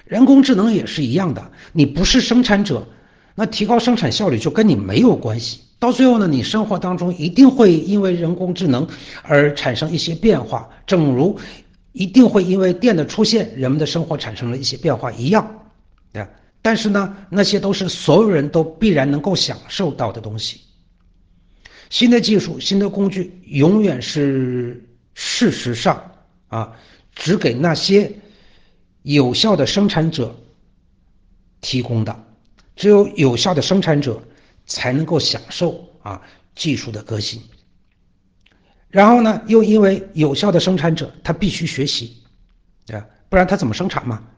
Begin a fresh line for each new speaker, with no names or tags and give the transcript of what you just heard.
人工智能也是一样的，你不是生产者，那提高生产效率就跟你没有关系。到最后呢，你生活当中一定会因为人工智能而产生一些变化，正如一定会因为电的出现，人们的生活产生了一些变化一样，对吧？但是呢，那些都是所有人都必然能够享受到的东西。新的技术、新的工具，永远是事实上只给那些有效的生产者提供的，只有有效的生产者才能够享受技术的革新。然后呢，又因为有效的生产者他必须学习，不然他怎么生产嘛？